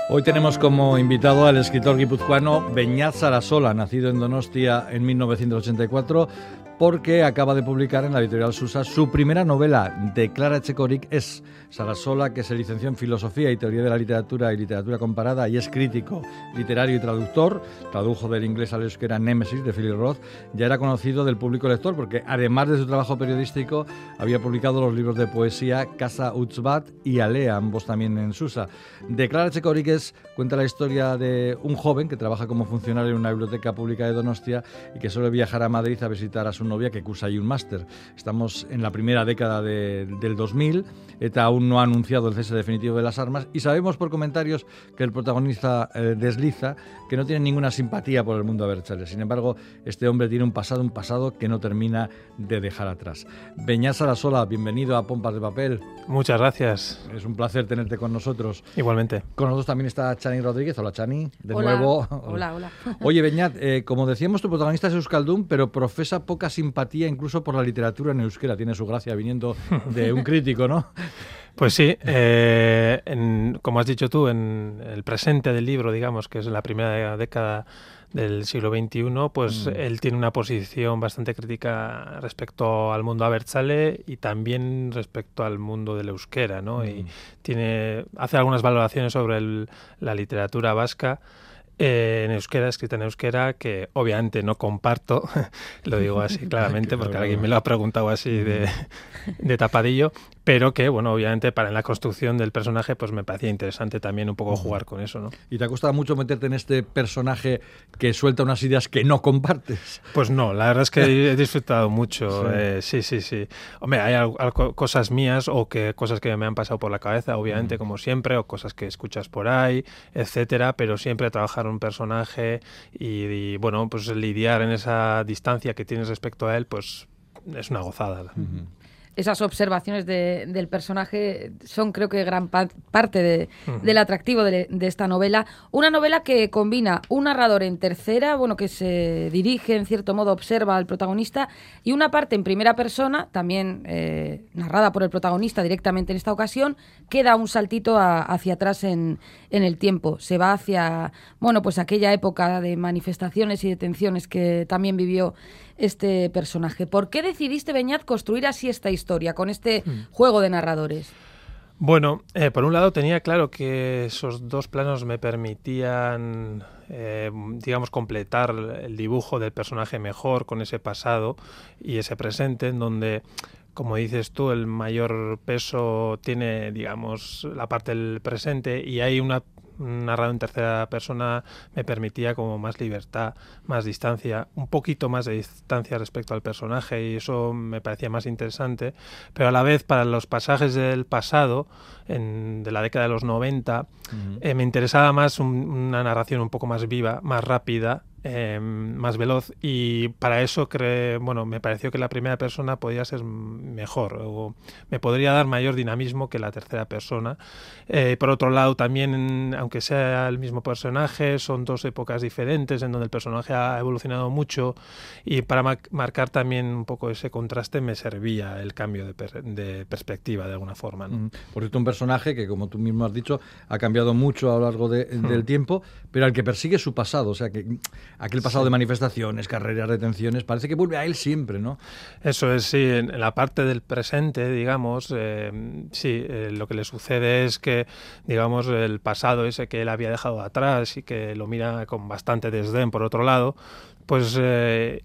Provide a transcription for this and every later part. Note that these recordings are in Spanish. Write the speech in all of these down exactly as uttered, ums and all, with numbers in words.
Hoy tenemos como invitado al escritor guipuzcoano Beñat Sarasola, nacido en Donostia en mil novecientos ochenta y cuatro, porque acaba de publicar en la editorial Susa su primera novela, de Clara Etxekorik Es. Sarasola, que se licenció en Filosofía y Teoría de la Literatura y Literatura Comparada y es crítico literario y traductor, tradujo del inglés al euskera Némesis, de Philip Roth, ya era conocido del público lector porque, además de su trabajo periodístico, había publicado los libros de poesía Casa Utzbat y Alea, ambos también en Susa. De Clara Etxekorik Es cuenta la historia de un joven que trabaja como funcionario en una biblioteca pública de Donostia y que suele viajar a Madrid a visitar a su novia, que cursa ahí un máster. Estamos en la primera década de, del dos mil, ETA aún no ha anunciado el cese definitivo de las armas y sabemos por comentarios que el protagonista eh, desliza que no tiene ninguna simpatía por el mundo abertzale. Sin embargo, este hombre tiene un pasado, un pasado que no termina de dejar atrás. Beñat Sarasola, bienvenido a Pompas de Papel. Muchas gracias. Es un placer tenerte con nosotros. Igualmente. Con nosotros también está Chani Rodríguez. Hola, Chani. De hola, nuevo. Hola, hola. Oye, Beñat, eh, como decíamos, tu protagonista es euskaldun, pero profesa poca simpatía incluso por la literatura en euskera. Tiene su gracia viniendo de un crítico, ¿no? Pues sí, eh, en, como has dicho tú, en el presente del libro, digamos, que es la primera década del siglo veintiuno, pues mm. él tiene una posición bastante crítica respecto al mundo abertzale y también respecto al mundo del euskera, ¿no? Mm. Y tiene, hace algunas valoraciones sobre el, la literatura vasca Eh, en euskera, escrita en euskera, que obviamente no comparto, lo digo así claramente porque alguien me lo ha preguntado así de, de tapadillo, pero que, bueno, obviamente para la construcción del personaje pues me parecía interesante también un poco jugar con eso, ¿no? ¿Y te ha costado mucho meterte en este personaje que suelta unas ideas que no compartes? Pues no, la verdad es que he disfrutado mucho, sí, eh, sí, sí, sí. Hombre, hay algo, algo, cosas mías o que cosas que me han pasado por la cabeza, obviamente, mm. como siempre, o cosas que escuchas por ahí, etcétera, pero siempre trabajar un personaje y, y, bueno, pues lidiar en esa distancia que tienes respecto a él, pues es una gozada. Uh-huh. Esas observaciones de, del personaje son, creo que, gran pa- parte de, uh-huh. del atractivo de, de esta novela. Una novela que combina un narrador en tercera, bueno, que se dirige, en cierto modo, observa al protagonista, y una parte en primera persona, también eh, narrada por el protagonista directamente en esta ocasión, que da un saltito a, hacia atrás en, en el tiempo. Se va hacia, bueno, pues aquella época de manifestaciones y detenciones que también vivió este personaje. ¿Por qué decidiste, Beñat, construir así esta historia, con este mm. juego de narradores? Bueno, eh, por un lado tenía claro que esos dos planos me permitían, eh, digamos, completar el dibujo del personaje mejor con ese pasado y ese presente, en donde, como dices tú, el mayor peso tiene, digamos, la parte del presente, y hay una narrado en tercera persona me permitía como más libertad, más distancia, un poquito más de distancia respecto al personaje, y eso me parecía más interesante, pero a la vez para los pasajes del pasado, en, de la década de los noventa, uh-huh. eh, me interesaba más un, una narración un poco más viva, más rápida, Eh, más veloz, y para eso cre- bueno, me pareció que la primera persona podía ser mejor, o me podría dar mayor dinamismo que la tercera persona. Eh, por otro lado, también, aunque sea el mismo personaje, son dos épocas diferentes en donde el personaje ha evolucionado mucho, y para ma- marcar también un poco ese contraste me servía el cambio de, per- de perspectiva de alguna forma, ¿no? Mm. Por cierto, un personaje que, como tú mismo has dicho, ha cambiado mucho a lo largo de, mm. del tiempo, pero al que persigue su pasado, o sea que aquel pasado sí. de manifestaciones, carreras, detenciones, parece que vuelve a él siempre, ¿no? Eso es, sí, en, en la parte del presente, digamos, eh, sí, eh, lo que le sucede es que, digamos, el pasado ese que él había dejado atrás y que lo mira con bastante desdén, por otro lado, pues eh,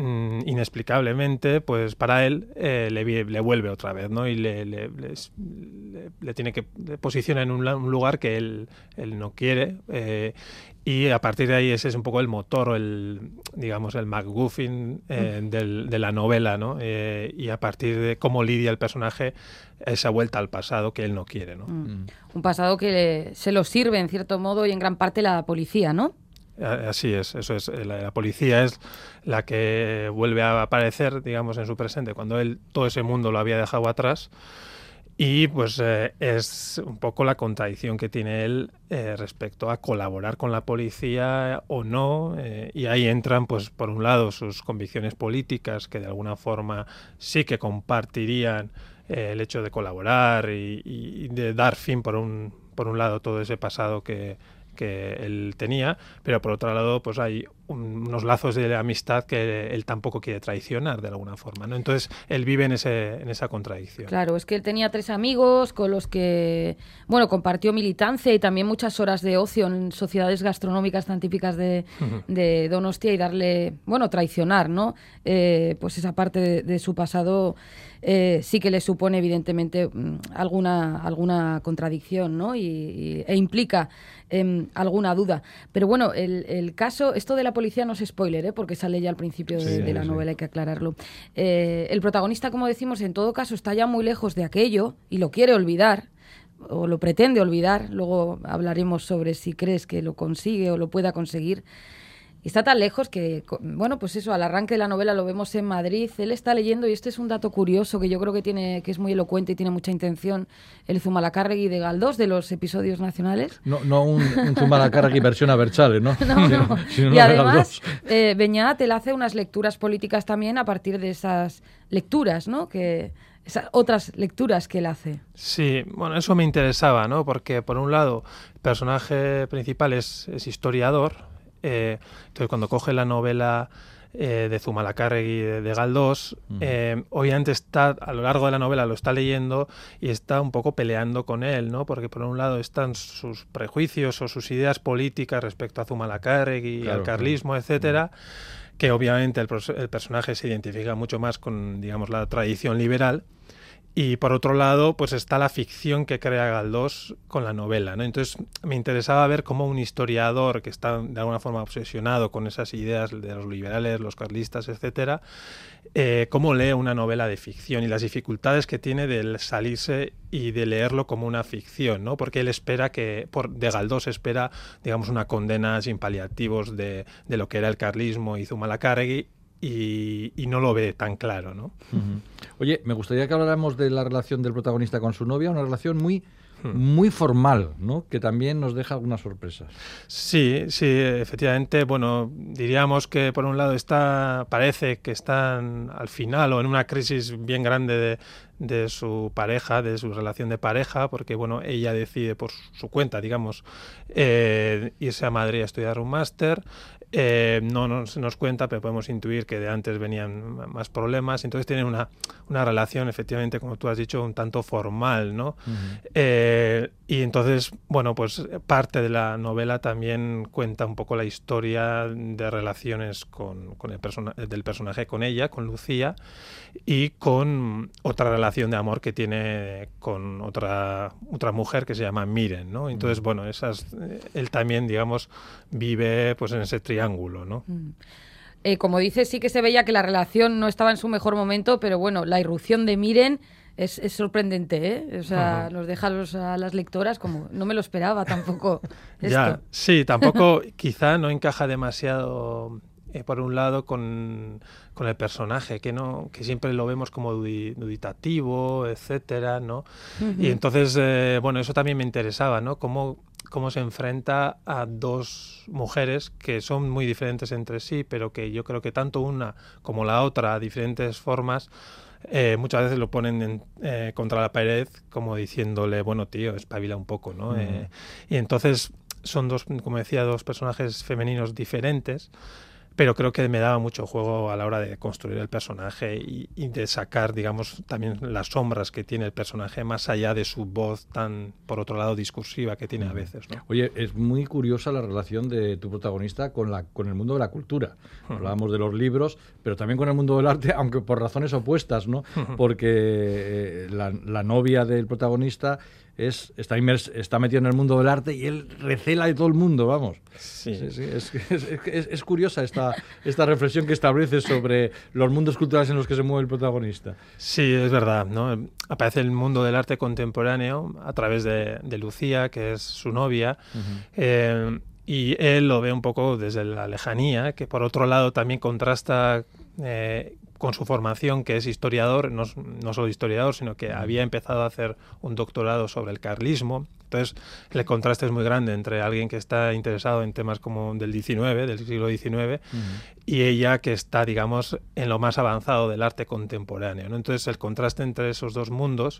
inexplicablemente, pues para él eh, le, le vuelve otra vez, ¿no? Y le, le, le, le, le tiene que le posiciona en un, un lugar que él, él no quiere, eh, y a partir de ahí ese es un poco el motor, el, digamos, el MacGuffin eh, mm. del, de la novela, ¿no? Eh, y a partir de cómo lidia el personaje esa vuelta al pasado que él no quiere, ¿no? Mm. Un pasado que le, se lo sirve, en cierto modo, y en gran parte la policía, ¿no? Así es, eso es. La, la policía es la que vuelve a aparecer, digamos, en su presente, cuando él todo ese mundo lo había dejado atrás. Y pues eh, es un poco la contradicción que tiene él eh, respecto a colaborar con la policía o no, eh, y ahí entran, pues por un lado, sus convicciones políticas, que de alguna forma sí que compartirían eh, el hecho de colaborar y, y de dar fin por un por un lado, todo ese pasado que, que él tenía, pero por otro lado, pues hay un, unos lazos de amistad que él tampoco quiere traicionar de alguna forma, ¿no? Entonces, él vive en, ese, en esa contradicción. Claro, es que él tenía tres amigos con los que, bueno, compartió militancia y también muchas horas de ocio en sociedades gastronómicas tan típicas de, uh-huh. de Donostia, y darle, bueno, traicionar, ¿no? Eh, pues esa parte de, de su pasado eh, sí que le supone, evidentemente, alguna, alguna contradicción, ¿no? Y, y, e implica eh, alguna duda. Pero bueno, el, el caso, esto de la policía no es spoiler, ¿eh? Porque sale ya al principio de, sí, de la sí. novela, hay que aclararlo. Eh, el protagonista, como decimos, en todo caso está ya muy lejos de aquello y lo quiere olvidar, o lo pretende olvidar. Luego hablaremos sobre si crees que lo consigue o lo pueda conseguir. Y está tan lejos que, bueno, pues eso, al arranque de la novela lo vemos en Madrid. Él está leyendo, y este es un dato curioso que yo creo que tiene, que es muy elocuente y tiene mucha intención, el Zumalacárregui de Galdós, de los episodios nacionales. No, no un, un Zumalacárregui versión Abertzale, ¿no? No, sino, no. Sino y además, eh, Beñat, él hace unas lecturas políticas también a partir de esas lecturas, ¿no? Que... esas otras lecturas que él hace. Sí, bueno, eso me interesaba, ¿no? Porque, por un lado, el personaje principal es, es historiador. Eh, entonces, cuando coge la novela eh, de Zumalacárregui de, de Galdós, uh-huh. eh, obviamente está, a lo largo de la novela lo está leyendo y está un poco peleando con él, ¿no? Porque por un lado están sus prejuicios o sus ideas políticas respecto a Zumalacárregui, claro, al carlismo, claro. etcétera, uh-huh. que obviamente el, el personaje se identifica mucho más con, digamos, la tradición liberal. Y por otro lado, pues está la ficción que crea Galdós con la novela, ¿no? Entonces me interesaba ver cómo un historiador que está de alguna forma obsesionado con esas ideas de los liberales, los carlistas, etcétera, eh, cómo lee una novela de ficción y las dificultades que tiene de salirse y de leerlo como una ficción, ¿no? Porque él espera que, por, de Galdós espera, digamos, una condena sin paliativos de, de lo que era el carlismo y Zumalacárregui, Y, y no lo ve tan claro, ¿no? Uh-huh. Oye, me gustaría que habláramos de la relación del protagonista con su novia, una relación muy, hmm. muy formal, ¿no? Que también nos deja algunas sorpresas. Sí, sí, efectivamente. Bueno, diríamos que por un lado está, parece que están al final o en una crisis bien grande de, de su pareja, de su relación de pareja, porque bueno, ella decide por su cuenta, digamos, eh, irse a Madrid a estudiar un máster. Eh, no nos, nos cuenta, pero podemos intuir que de antes venían más problemas. Entonces tienen una, una relación, efectivamente, como tú has dicho, un tanto formal, ¿no? Uh-huh. Eh, y entonces, bueno, pues parte de la novela también cuenta un poco la historia de relaciones con, con el persona, del personaje con ella, con Lucía, y con otra relación de amor que tiene con otra, otra mujer que se llama Miren, ¿no? Entonces, uh-huh. bueno, esas, él también, digamos, vive pues en ese triángulo, ¿no? Uh-huh. Eh, como dices, sí que se veía que la relación no estaba en su mejor momento, pero bueno, la irrupción de Miren es, es sorprendente, ¿eh? O sea, uh-huh. nos deja los, a las lectoras como, no me lo esperaba tampoco esto. Ya, sí, tampoco, quizá no encaja demasiado, eh, por un lado, con, con el personaje, que no, que siempre lo vemos como duditativo, etcétera, ¿no? Uh-huh. Y entonces, eh, bueno, eso también me interesaba, ¿no? Cómo cómo se enfrenta a dos mujeres que son muy diferentes entre sí, pero que yo creo que tanto una como la otra, a diferentes formas, eh, muchas veces lo ponen en, eh, contra la pared, como diciéndole, bueno, tío, espabila un poco, ¿no? Uh-huh. Eh, y entonces son dos, como decía, dos personajes femeninos diferentes, pero creo que me daba mucho juego a la hora de construir el personaje y, y de sacar, digamos, también las sombras que tiene el personaje más allá de su voz tan, por otro lado, discursiva que tiene a veces, ¿no? Oye, es muy curiosa la relación de tu protagonista con, la, con el mundo de la cultura. Uh-huh. Hablábamos de los libros, pero también con el mundo del arte, aunque por razones opuestas, ¿no? Uh-huh. Porque eh, la, la novia del protagonista es, está, inmers, está metido en el mundo del arte y él recela de todo el mundo, vamos. Sí, sí, sí es, es, es, es curiosa esta, esta reflexión que establece sobre los mundos culturales en los que se mueve el protagonista. Sí, es verdad, ¿no? Aparece el mundo del arte contemporáneo a través de, de Lucía, que es su novia, uh-huh. eh, y él lo ve un poco desde la lejanía, que por otro lado también contrasta eh, con su formación, que es historiador, no, no solo historiador, sino que había empezado a hacer un doctorado sobre el carlismo. Entonces, el contraste es muy grande entre alguien que está interesado en temas como del diecinueve, del siglo diecinueve, uh-huh. y ella que está, digamos, en lo más avanzado del arte contemporáneo, ¿no? Entonces, el contraste entre esos dos mundos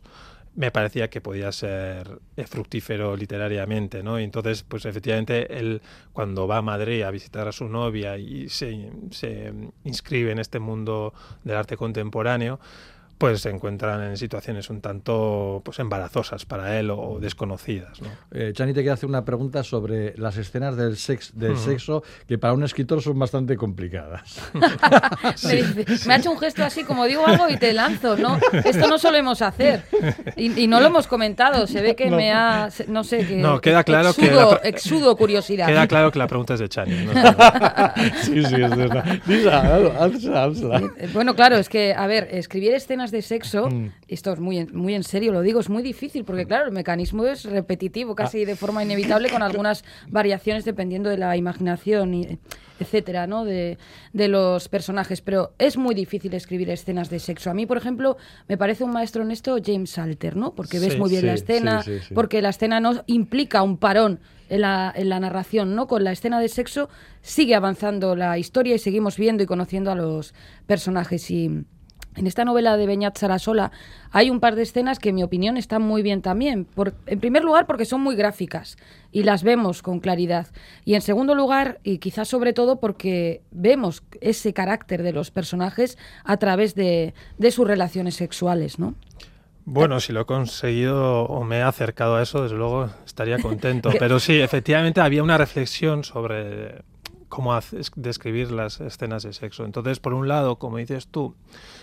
me parecía que podía ser fructífero literariamente, ¿no? Y entonces, pues efectivamente, él cuando va a Madrid a visitar a su novia y se, se inscribe en este mundo del arte contemporáneo, pues se encuentran en situaciones un tanto pues embarazosas para él o desconocidas, ¿no? Eh, Chani te quiere hacer una pregunta sobre las escenas del, sex, del uh-huh. sexo, que para un escritor son bastante complicadas. Sí. me, dice, me ha hecho un gesto así, como digo algo y te lanzo, ¿no? Esto no solemos hacer. Y, y no lo hemos comentado, se ve que no. me ha... no sé, que... No, queda claro exudo, que... La, exudo curiosidad. Queda claro que la pregunta es de Chani. ¿No? Sí, sí, es verdad. Lisa, alza, alza. Bueno, claro, es que, a ver, escribir escenas de sexo, mm. esto es muy en, muy en serio, lo digo, es muy difícil porque claro, el mecanismo es repetitivo, casi ah. de forma inevitable, con algunas variaciones dependiendo de la imaginación y etcétera, ¿no? de, de los personajes, pero es muy difícil escribir escenas de sexo. A mí, por ejemplo, me parece un maestro en esto James Salter, ¿no? Porque ves sí, muy bien sí, la escena, sí, sí, sí. porque la escena no implica un parón en la, en la narración, ¿no? Con la escena de sexo sigue avanzando la historia y seguimos viendo y conociendo a los personajes. Y en esta novela de Beñat Sarasola hay un par de escenas que, en mi opinión, están muy bien también. Por, en primer lugar, porque son muy gráficas y las vemos con claridad. Y en segundo lugar, y quizás sobre todo, porque vemos ese carácter de los personajes a través de, de sus relaciones sexuales, ¿no? Bueno, si lo he conseguido o me he acercado a eso, desde luego estaría contento. Pero sí, efectivamente había una reflexión sobre cómo describir las escenas de sexo. Entonces, por un lado, como dices tú,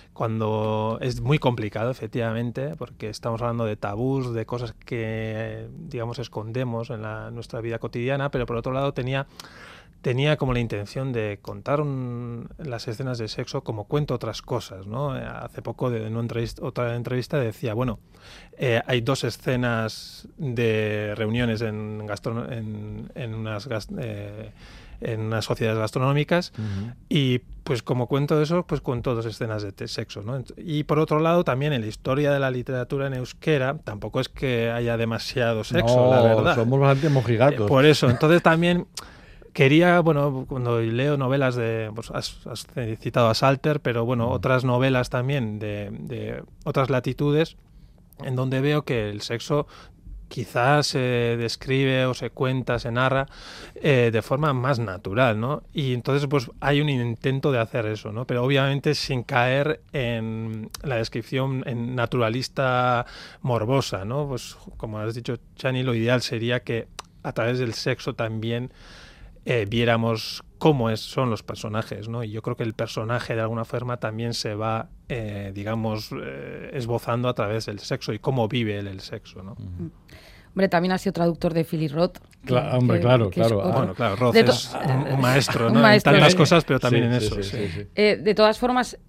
cuando es muy complicado, efectivamente, porque estamos hablando de tabús, de cosas que, digamos, escondemos en la, nuestra vida cotidiana, pero por otro lado tenía... tenía como la intención de contar un, las escenas de sexo como cuento otras cosas, ¿no? Hace poco, de, en una entrevista, otra entrevista, decía, bueno, eh, hay dos escenas de reuniones en, gastro, en, en, unas, eh, en unas sociedades gastronómicas uh-huh. y pues como cuento eso, pues cuento dos escenas de sexo, ¿no? Y por otro lado, también en la historia de la literatura en euskera, tampoco es que haya demasiado sexo, no, la verdad. Somos bastante mojigatos. Eh, por eso, entonces también... Quería, bueno, cuando leo novelas de, pues has, has citado a Salter, pero bueno, otras novelas también de, de otras latitudes, en donde veo que el sexo quizás se describe o se cuenta, se narra eh, de forma más natural, ¿no? Y entonces pues hay un intento de hacer eso, ¿no? Pero obviamente sin caer en la descripción en naturalista morbosa, ¿no? Pues como has dicho, Chani, lo ideal sería que a través del sexo también Eh, viéramos cómo es, son los personajes, ¿no? Y yo creo que el personaje de alguna forma también se va, eh, digamos, eh, esbozando a través del sexo y cómo vive él el sexo, ¿no? Uh-huh. Hombre, también ha sido traductor de Philip Roth. Claro, hombre, que, claro, que claro. Es, bueno, claro, Roth to- es un, un maestro, ¿no? Un maestro, en tantas ¿eh? cosas, pero también sí, en sí, eso. Sí, sí. sí, sí. Eh, de todas formas,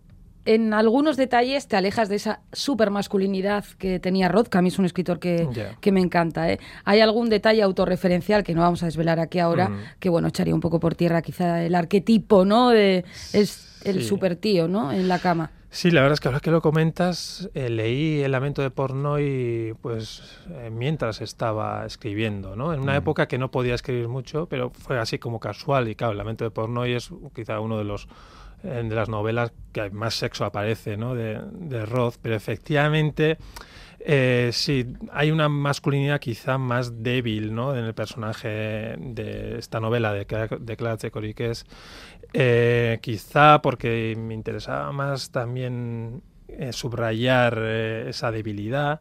en algunos detalles te alejas de esa supermasculinidad que tenía Roth, que a mí es un escritor que, yeah. que me encanta, ¿eh? Hay algún detalle autorreferencial que no vamos a desvelar aquí ahora, mm. que bueno, echaría un poco por tierra quizá el arquetipo, ¿no? De, es el sí. super tío, ¿no? En la cama. Sí, la verdad es que ahora que lo comentas, eh, leí El lamento de Portnoy pues eh, mientras estaba escribiendo, ¿no? En una mm. época que no podía escribir mucho, pero fue así como casual. Y claro, El lamento de Portnoy es quizá uno de los de las novelas que más sexo aparece, ¿no? de, de Roth, pero efectivamente eh, sí, hay una masculinidad quizá más débil, ¿no? En el personaje de esta novela de, de Clara Txekorikes, eh, quizá porque me interesaba más también eh, subrayar eh, esa debilidad.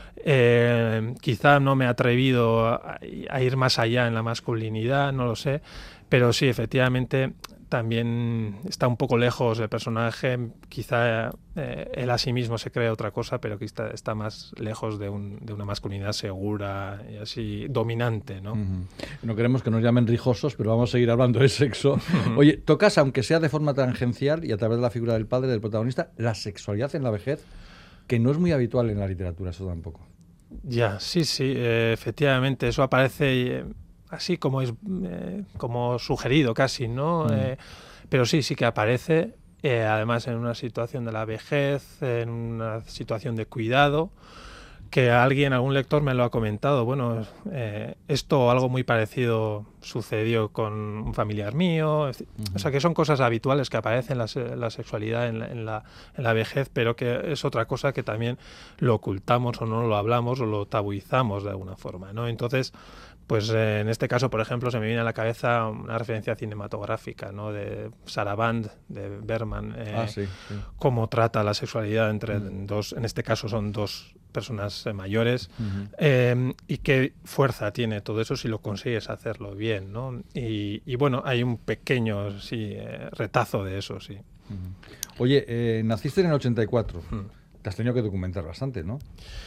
Eh, quizá no me he atrevido a, a ir más allá en la masculinidad, no lo sé, pero sí, efectivamente también está un poco lejos el personaje, quizá eh, él a sí mismo se cree otra cosa, pero que está, está más lejos de, un, de una masculinidad segura y así dominante, ¿no? Uh-huh. No queremos que nos llamen rijosos, pero vamos a seguir hablando de sexo. Oye, tocas, aunque sea de forma tangencial y a través de la figura del padre, del protagonista, la sexualidad en la vejez, que no es muy habitual en la literatura, eso tampoco. Ya, sí, sí, eh, efectivamente, eso aparece... Eh, así como es eh, como sugerido casi, ¿no? Mm. Eh, pero sí, sí que aparece, eh, además en una situación de la vejez, en una situación de cuidado, que alguien, algún lector me lo ha comentado. Bueno, eh, esto o algo muy parecido sucedió con un familiar mío. Uh-huh. O sea, que son cosas habituales que aparecen la, la sexualidad en la, en, la, en la vejez, pero que es otra cosa que también lo ocultamos o no lo hablamos o lo tabuizamos de alguna forma, ¿no? Entonces, pues eh, en este caso, por ejemplo, se me viene a la cabeza una referencia cinematográfica, ¿no? De Saraband, de Bergman, eh, ah, sí, sí. cómo trata la sexualidad entre uh-huh. dos, en este caso son dos personas eh, mayores, uh-huh. eh, y qué fuerza tiene todo eso si lo consigues hacerlo bien, ¿no? Y, y bueno, hay un pequeño sí, eh, retazo de eso, sí. Uh-huh. Oye, eh, naciste en el ochenta y cuatro, uh-huh. te has tenido que documentar bastante, ¿no?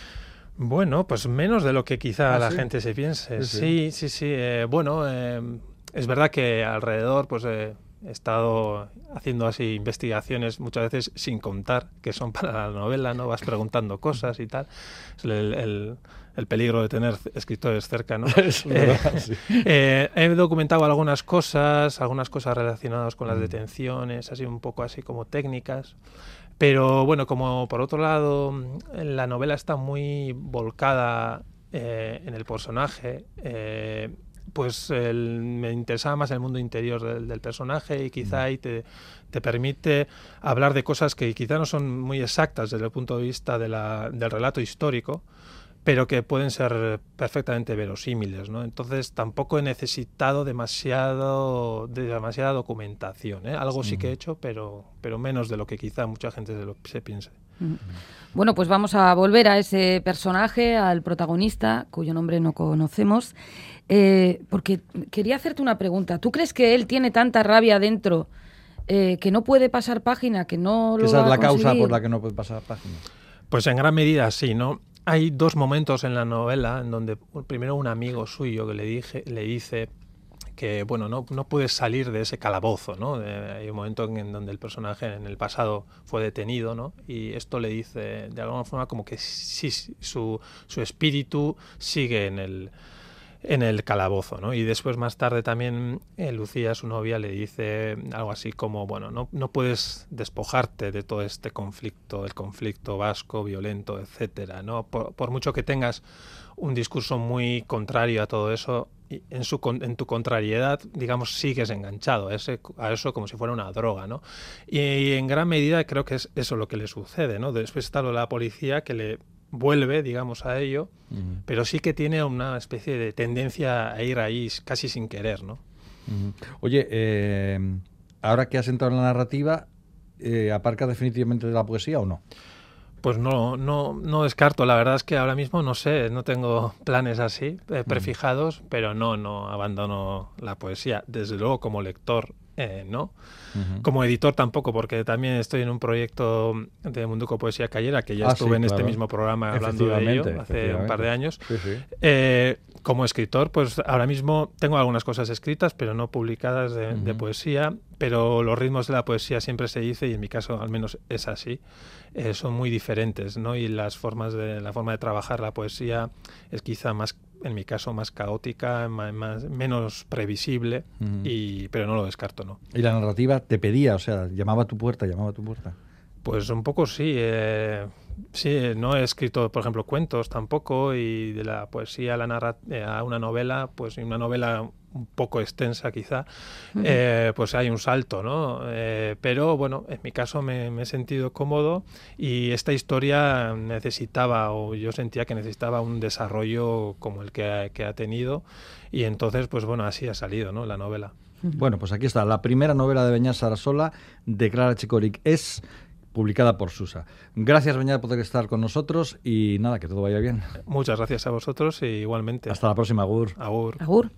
Bueno, pues menos de lo que quizá ah, la ¿sí? gente se piense. Sí, sí, sí, sí. sí eh, bueno, eh, es verdad que alrededor, pues eh, he estado haciendo así investigaciones muchas veces sin contar que son para la novela, ¿no? Vas preguntando cosas y tal. El, el, el peligro de tener escritores cerca, ¿no? Es verdad, eh, sí. eh, he documentado algunas cosas, algunas cosas relacionadas con las detenciones, así un poco así como técnicas. Pero bueno, como por otro lado la novela está muy volcada eh, en el personaje, eh, pues el, me interesaba más el mundo interior del, del personaje y quizá ahí te, te permite hablar de cosas que quizá no son muy exactas desde el punto de vista de la, del relato histórico, pero que pueden ser perfectamente verosímiles, ¿no? Entonces tampoco he necesitado demasiado de demasiada documentación, ¿eh? Algo sí que he hecho, pero, pero menos de lo que quizá mucha gente se, lo, se piense. Bueno, pues vamos a volver a ese personaje, al protagonista, cuyo nombre no conocemos, eh, porque quería hacerte una pregunta. ¿Tú crees que él tiene tanta rabia dentro eh, que no puede pasar página, que no lo ¿Esa va es la a conseguir? causa por la que no puede pasar página? Pues en gran medida sí, ¿no? Hay dos momentos en la novela en donde primero un amigo suyo que le, dije, le dice que bueno, no, no puedes salir de ese calabozo, ¿no? De, hay un momento en, en donde el personaje en el pasado fue detenido, ¿no? Y esto le dice de alguna forma como que sí, su, su espíritu sigue en el, en el calabozo, ¿no? Y después más tarde también eh, Lucía, su novia, le dice algo así como, bueno, no, no puedes despojarte de todo este conflicto, el conflicto vasco, violento, etcétera, ¿no? Por, por mucho que tengas un discurso muy contrario a todo eso, en, su, en tu contrariedad, digamos, sigues enganchado a, ese, a eso como si fuera una droga, ¿no? Y, y en gran medida creo que es eso lo que le sucede, ¿no? Después está lo de la policía que le vuelve, digamos, a ello, uh-huh. pero sí que tiene una especie de tendencia a ir ahí casi sin querer, ¿no? Uh-huh. Oye, eh, ahora que has entrado en la narrativa, eh, ¿aparcas definitivamente de la poesía o no? Pues no, no, no descarto. La verdad es que ahora mismo no sé, no tengo planes así eh, prefijados, uh-huh. pero no, no abandono la poesía. Desde luego como lector, eh, no. Uh-huh. Como editor tampoco, porque también estoy en un proyecto de Munduko Poesía Callera, que ya ah, estuve sí, en claro. este mismo programa hablando de ello hace un par de años. Sí, sí. Eh, como escritor, pues ahora mismo tengo algunas cosas escritas, pero no publicadas de, uh-huh. de poesía, pero los ritmos de la poesía siempre se dice, y en mi caso al menos es así, eh, son muy diferentes, ¿no? Y las formas de, la forma de trabajar la poesía es quizá más, en mi caso, más caótica, más, más, menos previsible, uh-huh. y, pero no lo descarto, ¿no? ¿Y la narrativa te pedía, o sea, llamaba a tu puerta, llamaba a tu puerta? Pues un poco sí, eh, sí, no he escrito, por ejemplo, cuentos tampoco, y de la poesía a, la narra- a una novela, pues una novela un poco extensa quizá, uh-huh. eh, pues hay un salto, ¿no? Eh, pero bueno, en mi caso me, me he sentido cómodo y esta historia necesitaba, o yo sentía que necesitaba un desarrollo como el que ha, que ha tenido, y entonces, pues bueno, así ha salido, ¿no? La novela. Bueno, pues aquí está, la primera novela de Beñat Sarasola, de Clara Echekoric, es publicada por Susa. Gracias, Beñat, por poder estar con nosotros y nada, que todo vaya bien. Muchas gracias a vosotros y igualmente. Hasta la próxima, agur. Agur. Agur.